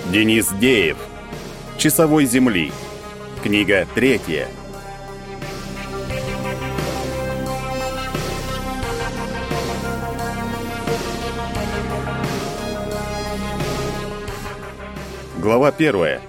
Денис Деев. Часовой земли. Книга 3. Глава 1.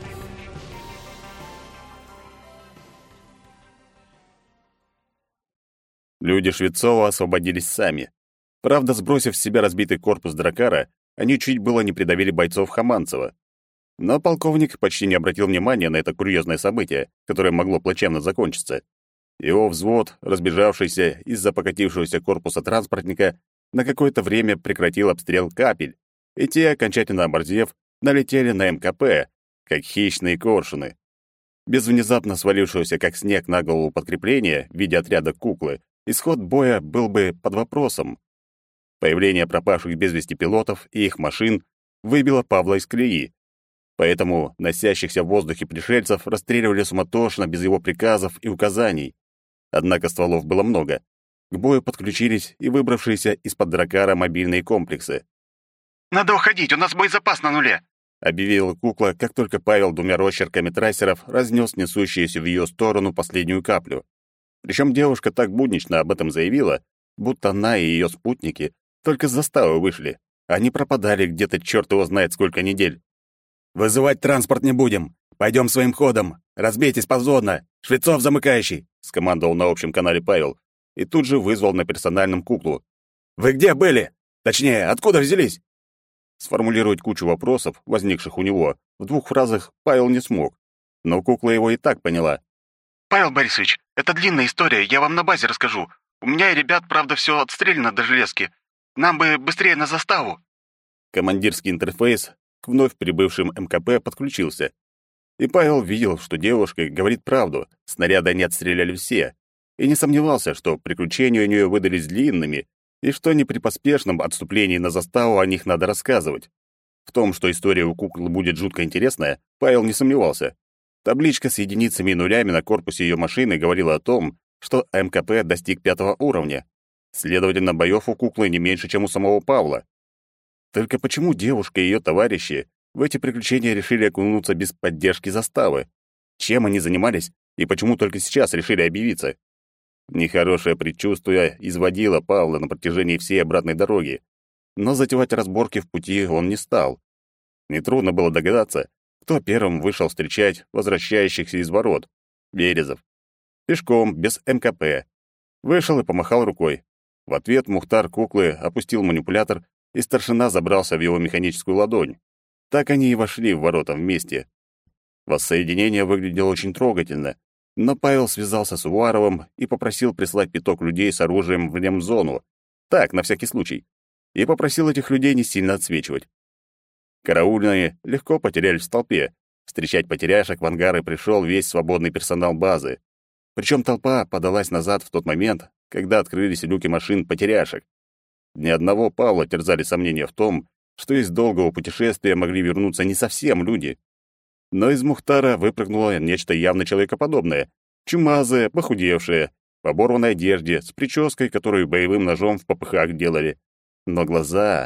Люди Швецова освободились сами. Правда, сбросив с себя разбитый корпус дракара, они чуть было не придавили бойцов Хаманцева. Но полковник почти не обратил внимания на это курьезное событие, которое могло плачевно закончиться. Его взвод, разбежавшийся из-за покатившегося корпуса транспортника, на какое-то время прекратил обстрел капель, и те, окончательно оборзев, налетели на МКП, как хищные коршуны. Без внезапно свалившегося как снег на голову подкрепления в виде отряда куклы исход боя был бы под вопросом. Появление пропавших без вести пилотов и их машин выбило Павла из колеи. Поэтому носящихся в воздухе пришельцев расстреливали суматошно, без его приказов и указаний. Однако стволов было много. К бою подключились и выбравшиеся из-под дракара мобильные комплексы. «Надо уходить, у нас боезапас на нуле», — объявила кукла, как только Павел двумя росчерками трассеров разнес несущуюся в ее сторону последнюю каплю. Причем девушка так буднично об этом заявила, будто она и ее спутники только с заставы вышли. Они пропадали где-то черт его знает сколько недель. «Вызывать транспорт не будем. Пойдем своим ходом. Разбейтесь позорно. Швецов замыкающий», — скомандовал на общем канале Павел и тут же вызвал на персональном куклу. «Вы где были? Точнее, откуда взялись?» Сформулировать кучу вопросов, возникших у него, в 2 фразах Павел не смог, но кукла его и так поняла. «Павел Борисович, это длинная история, я вам на базе расскажу. У меня и ребят, правда, все отстреляно до железки. Нам бы быстрее на заставу». Командирский интерфейс к вновь прибывшим МКП подключился. И Павел видел, что девушка говорит правду, снаряды они отстреляли все, и не сомневался, что приключения у нее выдались длинными, и что не при поспешном отступлении на заставу о них надо рассказывать. В том, что история у куклы будет жутко интересная, Павел не сомневался. Табличка с единицами и нулями на корпусе ее машины говорила о том, что МКП достиг 5 уровня. Следовательно, боев у куклы не меньше, чем у самого Павла. Только почему девушка и ее товарищи в эти приключения решили окунуться без поддержки заставы? Чем они занимались и почему только сейчас решили объявиться? Нехорошее предчувствие изводило Павла на протяжении всей обратной дороги, но затевать разборки в пути он не стал. Нетрудно было догадаться, кто первым вышел встречать возвращающихся из ворот. Березов. Пешком, без МКП. Вышел и помахал рукой. В ответ Мухтар куклы опустил манипулятор, и старшина забрался в его механическую ладонь. Так они и вошли в ворота вместе. Воссоединение выглядело очень трогательно, но Павел связался с Уваровым и попросил прислать пяток людей с оружием в лемзону. Так, на всякий случай. И попросил этих людей не сильно отсвечивать. Караульные легко потерялись в толпе. Встречать потеряшек в ангары пришел весь свободный персонал базы. Причем толпа подалась назад в тот момент, когда открылись люки машин потеряшек. Ни одного Павла терзали сомнения в том, что из долгого путешествия могли вернуться не совсем люди. Но из Мухтара выпрыгнуло нечто явно человекоподобное, чумазое, похудевшее, в оборванной одежде, с прической, которую боевым ножом в попыхах делали. Но глаза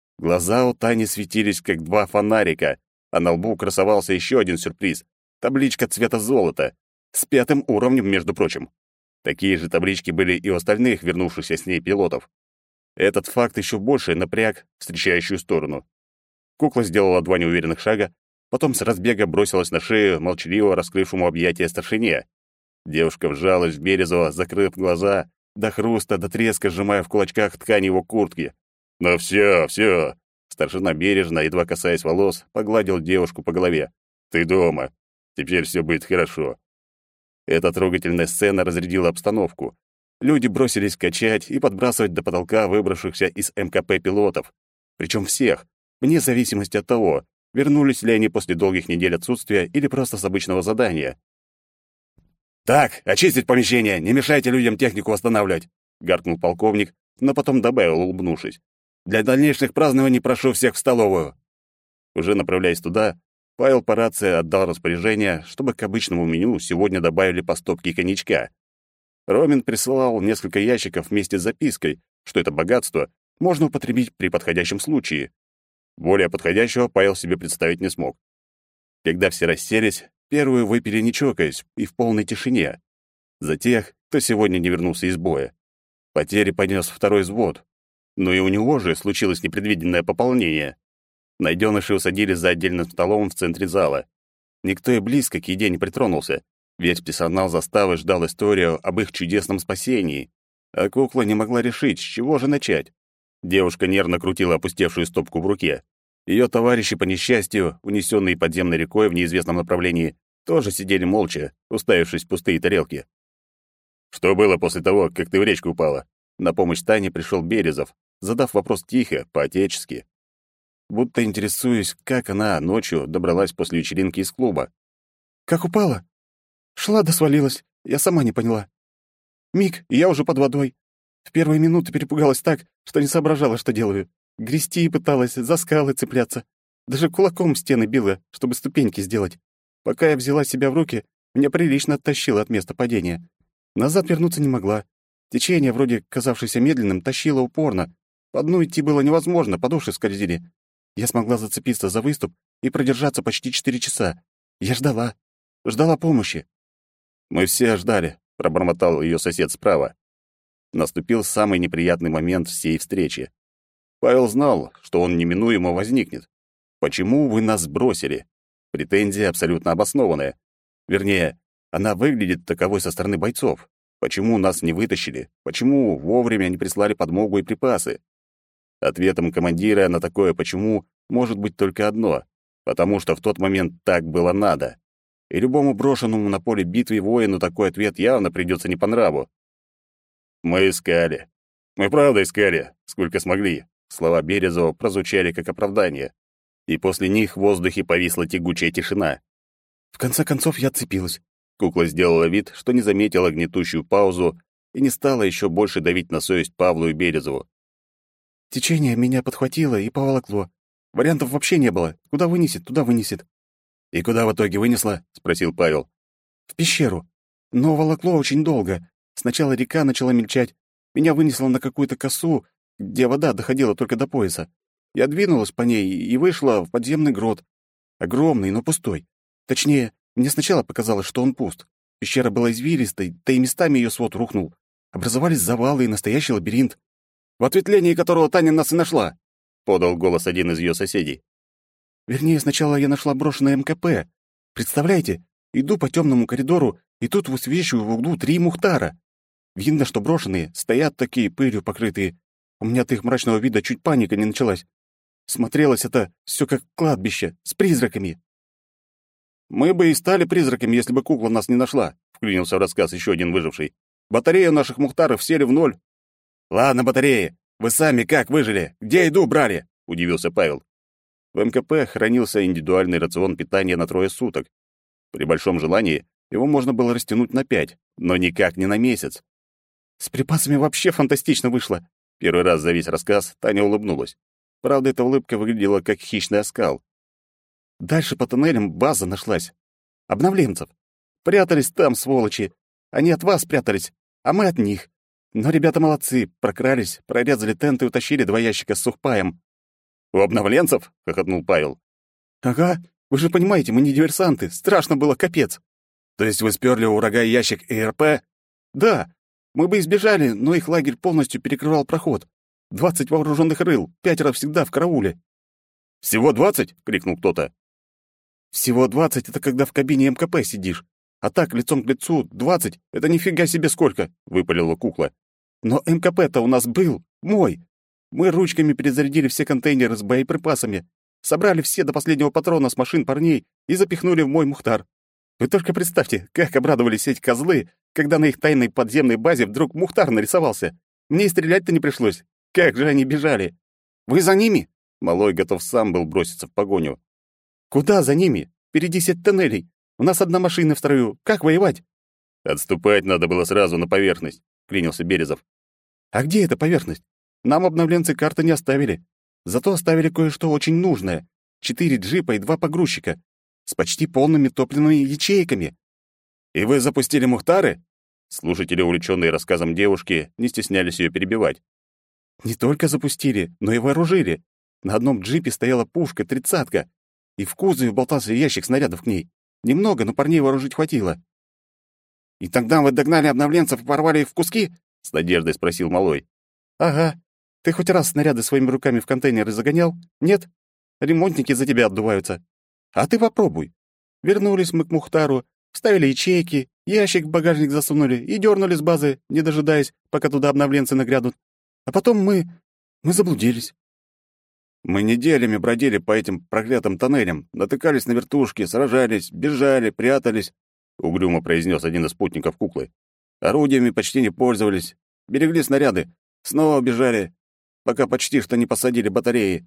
у Тани светились, как 2 фонарика, а на лбу красовался еще один сюрприз — табличка цвета золота, с 5 уровнем, между прочим. Такие же таблички были и у остальных вернувшихся с ней пилотов. Этот факт еще больше напряг встречающую сторону. Кукла сделала 2 неуверенных шага, потом с разбега бросилась на шею молчаливо раскрывшему объятия старшине. Девушка вжалась в Березова, закрыв глаза, до хруста, до треска сжимая в кулачках ткань его куртки. «Ну все!» Старшина бережно, едва касаясь волос, погладил девушку по голове. «Ты дома. Теперь все будет хорошо». Эта трогательная сцена разрядила обстановку. Люди бросились качать и подбрасывать до потолка выбравшихся из МКП пилотов. Причем всех, вне зависимости от того, вернулись ли они после долгих недель отсутствия или просто с обычного задания. «Так, очистить помещение, не мешайте людям технику восстанавливать», — гаркнул полковник, но потом добавил, улыбнувшись. «Для дальнейших празднований прошу всех в столовую». Уже направляясь туда, Павел по рации отдал распоряжение, чтобы к обычному меню сегодня добавили по стопке коньячка. Ромин прислал несколько ящиков вместе с запиской, что это богатство можно употребить при подходящем случае. Более подходящего Павел себе представить не смог. Когда все расселись, первую выпили не чокаясь и в полной тишине. За тех, кто сегодня не вернулся из боя. Потери понес второй взвод. Но и у него же случилось непредвиденное пополнение. Найденыши усадили за отдельным столом в центре зала. Никто и близко к еде не притронулся. Весь персонал заставы ждал историю об их чудесном спасении. А кукла не могла решить, с чего же начать. Девушка нервно крутила опустевшую стопку в руке. Ее товарищи, по несчастью, унесенные подземной рекой в неизвестном направлении, тоже сидели молча, уставившись в пустые тарелки. «Что было после того, как ты в речку упала?» На помощь Тане пришел Березов, задав вопрос тихо, по-отечески. Будто интересуясь, как она ночью добралась после вечеринки из клуба. «Как упала? Шла да свалилась. Я сама не поняла. Миг, и я уже под водой. В первые минуты перепугалась так, что не соображала, что делаю. Грести пыталась, за скалы цепляться. Даже кулаком в стены била, чтобы ступеньки сделать. Пока я взяла себя в руки, меня прилично оттащило от места падения. Назад вернуться не могла. Течение, вроде казавшееся медленным, тащило упорно. По дну идти было невозможно, подошвы скользили. Я смогла зацепиться за выступ и продержаться почти 4 часа. Я ждала. Ждала помощи. «Мы все ждали», — пробормотал ее сосед справа. Наступил самый неприятный момент всей встречи. Павел знал, что он неминуемо возникнет. «Почему вы нас бросили?» Претензия абсолютно обоснованная. Вернее, она выглядит таковой со стороны бойцов. Почему нас не вытащили? Почему вовремя не прислали подмогу и припасы? Ответом командира на такое «почему» может быть только одно — потому что в тот момент так было надо. И любому брошенному на поле битвы воину такой ответ явно придется не по нраву. «Мы искали. Мы правда искали, сколько смогли». Слова Березова прозвучали как оправдание. И после них в воздухе повисла тягучая тишина. В конце концов я отцепилась. Кукла сделала вид, что не заметила гнетущую паузу и не стала еще больше давить на совесть Павлу и Березову. Течение меня подхватило и поволокло. Вариантов вообще не было. Куда вынесет, туда вынесет. «И куда в итоге вынесла?» — спросил Павел. В пещеру. Но волокло очень долго. Сначала река начала мельчать. Меня вынесло на какую-то косу, где вода доходила только до пояса. Я двинулась по ней и вышла в подземный грот. Огромный, но пустой. Точнее, мне сначала показалось, что он пуст. Пещера была извилистой, да и местами ее свод рухнул. Образовались завалы и настоящий лабиринт. «В ответвлении которого Таня нас и нашла», — подал голос один из ее соседей. Вернее, сначала я нашла брошенное МКП. Представляете, иду по темному коридору, и тут высвечиваю в углу 3 мухтара. Видно, что брошенные, стоят такие пылью покрытые. У меня от их мрачного вида чуть паника не началась. Смотрелось это все как кладбище, с призраками. «Мы бы и стали призраками, если бы кукла нас не нашла», — вклинился в рассказ еще один выживший. «Батареи наших мухтаров сели в 0». «Ладно, батареи. Вы сами как выжили? Где еду брали?» — удивился Павел. В МКП хранился индивидуальный рацион питания на 3 суток. При большом желании его можно было растянуть на 5, но никак не на месяц. С припасами вообще фантастично вышло. Первый раз за весь рассказ Таня улыбнулась. Правда, эта улыбка выглядела как хищный оскал. Дальше по тоннелям база нашлась. Обновленцев. Прятались там, сволочи. Они от вас прятались, а мы от них. Но ребята молодцы, прокрались, прорезали тенты и утащили 2 ящика с сухпаем. «У обновленцев?» — хохотнул Павел. «Ага, вы же понимаете, мы не диверсанты, страшно было капец». «То есть вы сперли у врага ящик ИРП?» «Да, мы бы избежали, но их лагерь полностью перекрывал проход. 20 вооруженных рыл, 5 всегда в карауле». «Всего 20?» — крикнул кто-то. «Всего 20 — это когда в кабине МКП сидишь. А так, лицом к лицу, 20 — это нифига себе сколько!» — выпалила кукла. «Но МКП-то у нас был, мой. Мы ручками перезарядили все контейнеры с боеприпасами, собрали все до последнего патрона с машин парней и запихнули в мой мухтар. Вы только представьте, как обрадовались эти козлы, когда на их тайной подземной базе вдруг мухтар нарисовался. Мне и стрелять-то не пришлось. Как же они бежали! Вы за ними?» Малой готов сам был броситься в погоню. «Куда за ними? Впереди сеть тоннелей. У нас одна машина в строю. Как воевать?» «Отступать надо было сразу на поверхность», — клянился Березов. «А где эта поверхность? Нам обновленцы карты не оставили. Зато оставили кое-что очень нужное. 4 джипа и 2 погрузчика. С почти полными топливными ячейками». «И вы запустили мухтары?» Слушатели, увлеченные рассказом девушки, не стеснялись ее перебивать. «Не только запустили, но и вооружили. На одном джипе стояла пушка 30-ка. и в кузове болтался ящик снарядов к ней. Немного, но парней вооружить хватило. «И тогда вы догнали обновленцев и порвали их в куски?» — с надеждой спросил Малой. «Ага. Ты хоть раз снаряды своими руками в контейнеры загонял? Нет? Ремонтники за тебя отдуваются. А ты попробуй. Вернулись мы к Мухтару, вставили ячейки, ящик в багажник засунули и дернули с базы, не дожидаясь, пока туда обновленцы нагрянут. А потом мы заблудились». «Мы неделями бродили по этим проклятым тоннелям, натыкались на вертушки, сражались, бежали, прятались», — угрюмо произнес один из спутников куклы. «Орудиями почти не пользовались, берегли снаряды, снова бежали, пока почти что не посадили батареи».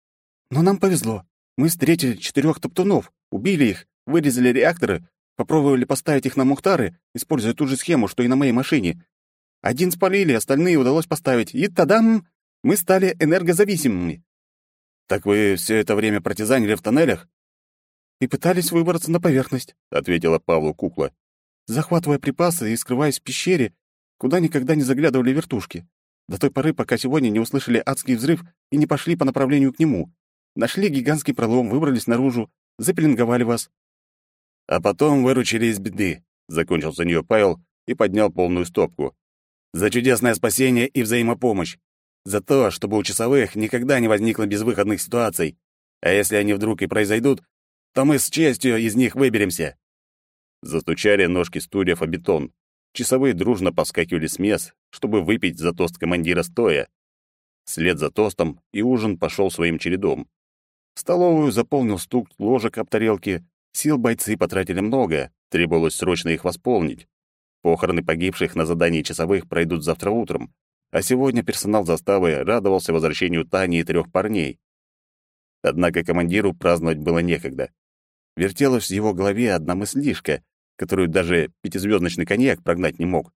Но нам повезло. Мы встретили 4 топтунов, убили их, вырезали реакторы, попробовали поставить их на Мухтары, используя ту же схему, что и на моей машине. Один спалили, остальные удалось поставить, и тадам! Мы стали энергозависимыми. «Так вы все это время партизанили в тоннелях?» И пытались выбраться на поверхность, — ответила Павлу кукла, захватывая припасы и скрываясь в пещере, куда никогда не заглядывали вертушки. До той поры, пока сегодня не услышали адский взрыв и не пошли по направлению к нему. Нашли гигантский пролом, выбрались наружу, запеленговали вас. «А потом выручили из беды», — закончил за нее Павел и поднял полную стопку. «За чудесное спасение и взаимопомощь. За то, чтобы у часовых никогда не возникло безвыходных ситуаций. А если они вдруг и произойдут, то мы с честью из них выберемся». Застучали ножки стульев о бетон. Часовые дружно поскакивали с мест, чтобы выпить за тост командира стоя. Вслед за тостом и ужин пошел своим чередом. Столовую заполнил стук ложек об тарелки. Сил бойцы потратили много, требовалось срочно их восполнить. Похороны погибших на задании часовых пройдут завтра утром, а сегодня персонал заставы радовался возвращению Тани и 3 парней. Однако командиру праздновать было некогда. Вертелась в его голове одна мыслишка, которую даже 5-звездочный коньяк прогнать не мог.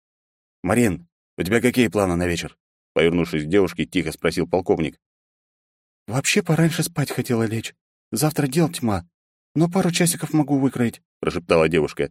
«Марин, у тебя какие планы на вечер?» Повернувшись к девушке, тихо спросил полковник. «Вообще пораньше спать хотела лечь. Завтра дел тьма, но пару часиков могу выкроить», — прошептала девушка.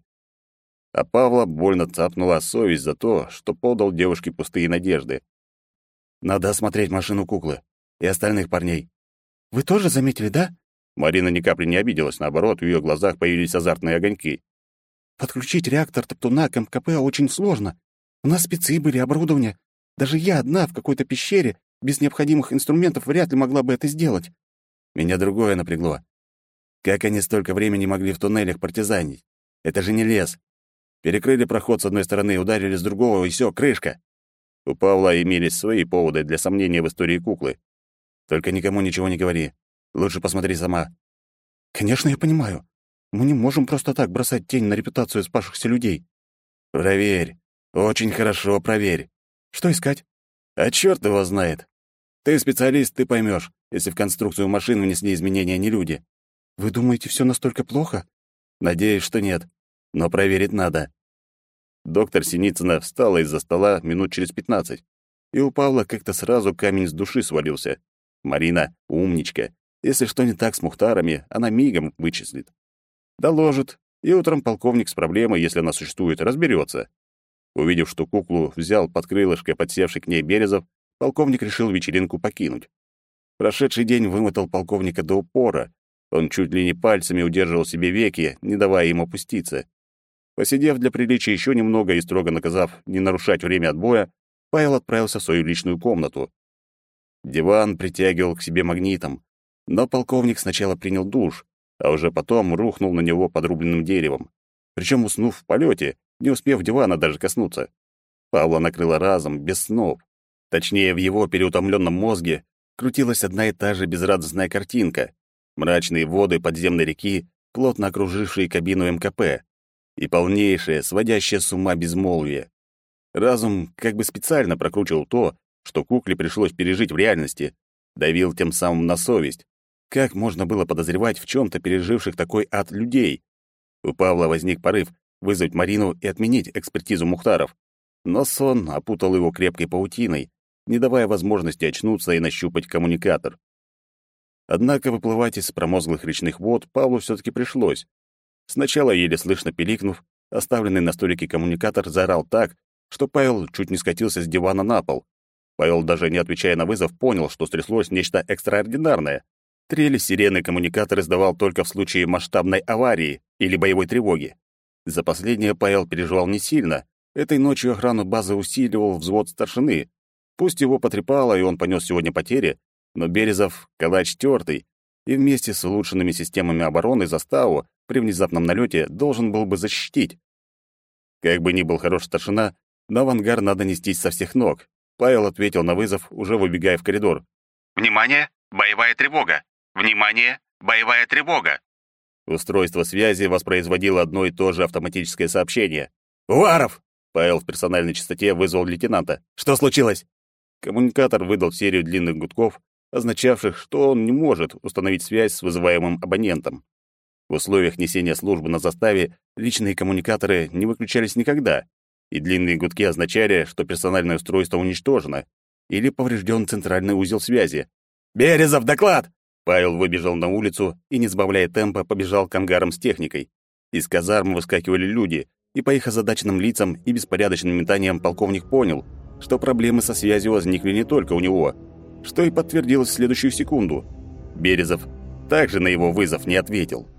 А Павла больно цапнула совесть за то, что подал девушке пустые надежды. «Надо осмотреть машину куклы и остальных парней». «Вы тоже заметили, да?» Марина ни капли не обиделась, наоборот, в ее глазах появились азартные огоньки. «Подключить реактор Топтуна к МКП очень сложно. У нас спецы были, оборудование. Даже я одна в какой-то пещере без необходимых инструментов вряд ли могла бы это сделать». Меня другое напрягло. Как они столько времени могли в туннелях партизанить? Это же не лес. Перекрыли проход с одной стороны, ударили с другого, и все, крышка. У Павла имелись свои поводы для сомнения в истории куклы. Только никому ничего не говори. Лучше посмотри сама. «Конечно, я понимаю. Мы не можем просто так бросать тень на репутацию спасшихся людей». «Проверь. Очень хорошо проверь». «Что искать?» «А чёрт его знает. Ты специалист, ты поймешь, если в конструкцию машин внесли изменения не люди». «Вы думаете, все настолько плохо?» «Надеюсь, что нет. Но проверить надо». Доктор Синицына встала из-за стола минут через 15, и у Павла как-то сразу камень с души свалился. Марина — умничка. Если что не так с Мухтарами, она мигом вычислит. Доложит, и утром полковник с проблемой, если она существует, разберется. Увидев, что куклу взял под крылышко подсевший к ней Березов, полковник решил вечеринку покинуть. Прошедший день вымотал полковника до упора. Он чуть ли не пальцами удерживал себе веки, не давая им опуститься. Посидев для приличия еще немного и строго наказав не нарушать время отбоя, Павел отправился в свою личную комнату. Диван притягивал к себе магнитом, но полковник сначала принял душ, а уже потом рухнул на него подрубленным деревом, причем уснув в полете, не успев дивана даже коснуться. Павла накрыло разом, без снов. Точнее, в его переутомленном мозге крутилась одна и та же безрадостная картинка. Мрачные воды подземной реки, плотно окружившие кабину МКП, и полнейшее, сводящее с ума безмолвие. Разум как бы специально прокручивал то, что кукле пришлось пережить в реальности, давил тем самым на совесть. Как можно было подозревать в чем-то переживших такой ад людей? У Павла возник порыв вызвать Марину и отменить экспертизу Мухтаров. Но сон опутал его крепкой паутиной, не давая возможности очнуться и нащупать коммуникатор. Однако выплывать из промозглых речных вод Павлу все-таки пришлось. Сначала, еле слышно пиликнув, оставленный на столике коммуникатор заорал так, что Павел чуть не скатился с дивана на пол. Павел, даже не отвечая на вызов, понял, что стряслось нечто экстраординарное. Трели сирены коммуникатор издавал только в случае масштабной аварии или боевой тревоги. За последнее Павел переживал не сильно. Этой ночью охрану базы усиливал взвод старшины. Пусть его потрепало, и он понес сегодня потери, но Березов — калач тёртый, и вместе с улучшенными системами обороны заставу при внезапном налете должен был бы защитить. Как бы ни был хорош старшина, но в ангар надо нестись со всех ног. Павел ответил на вызов, уже выбегая в коридор. «Внимание! Боевая тревога! Внимание! Боевая тревога!» Устройство связи воспроизводило одно и то же автоматическое сообщение. «Уваров!» — Павел в персональной частоте вызвал лейтенанта. «Что случилось?» Коммуникатор выдал серию длинных гудков, означавших, что он не может установить связь с вызываемым абонентом. В условиях несения службы на заставе личные коммуникаторы не выключались никогда, и длинные гудки означали, что персональное устройство уничтожено или поврежден центральный узел связи. «Березов, доклад!» Павел выбежал на улицу и, не сбавляя темпа, побежал к ангарам с техникой. Из казарм выскакивали люди, и по их озадаченным лицам и беспорядочным метаниям полковник понял, что проблемы со связью возникли не только у него, что и подтвердилось в следующую секунду. Березов также на его вызов не ответил.